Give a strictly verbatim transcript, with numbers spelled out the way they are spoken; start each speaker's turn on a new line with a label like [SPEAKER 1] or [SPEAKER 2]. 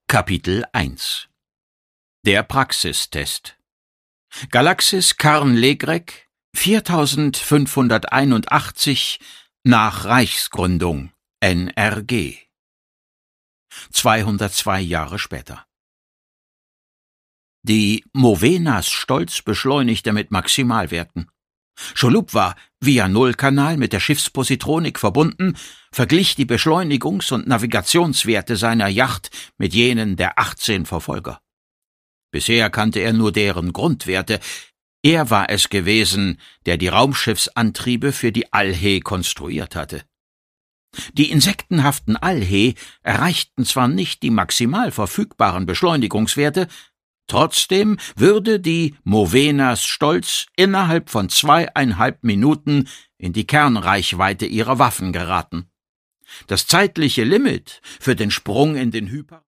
[SPEAKER 1] Kapitel eins Der Praxistest Galaxis Carn Legrek viertausendfünfhunderteinundachtzig nach Reichsgründung N R G zweihundertzwei Jahre später. Die Movenas Stolz beschleunigte mit Maximalwerten. Scholupf war via Nullkanal mit der Schiffspositronik verbunden, verglich die Beschleunigungs- und Navigationswerte seiner Yacht mit jenen der achtzehn Verfolger. Bisher kannte er nur deren Grundwerte. Er war es gewesen, der die Raumschiffsantriebe für die Alhe konstruiert hatte. Die insektenhaften Alhe erreichten zwar nicht die maximal verfügbaren Beschleunigungswerte, trotzdem würde die Movenas Stolz innerhalb von zweieinhalb Minuten in die Kernreichweite ihrer Waffen geraten. Das zeitliche Limit für den Sprung in den Hyper